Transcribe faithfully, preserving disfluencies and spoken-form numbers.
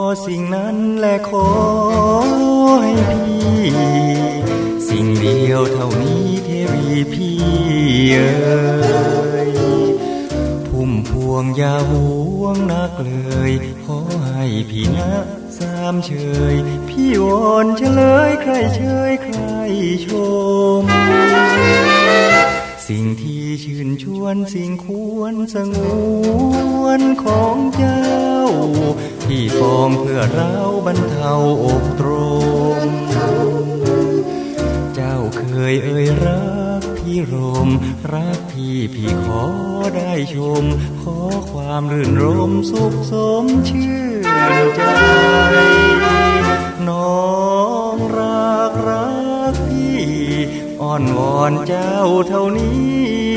สิ่งนั้นและขอให้พี่สิ่งเดียวเท่านี้เทวีพี่เอ๋ยพุ่มพวงอย่าห่วงนักเลยขอให้พี่นะสามเชยพี่วอนเฉลยใครเชยใครชมสิ่งที่ชื่นชวนสิ่งควรสงวนของเจ้าที่ปองเพื่อเราบรรเทาอกตรมเจ้าเคยเอ่ยรักพี่รมรักพี่พี่ขอได้ชมขอความรื่นรมสุขสมชื่นใจน้องรักรักพี่อ้อนวอนเจ้าเท่านี้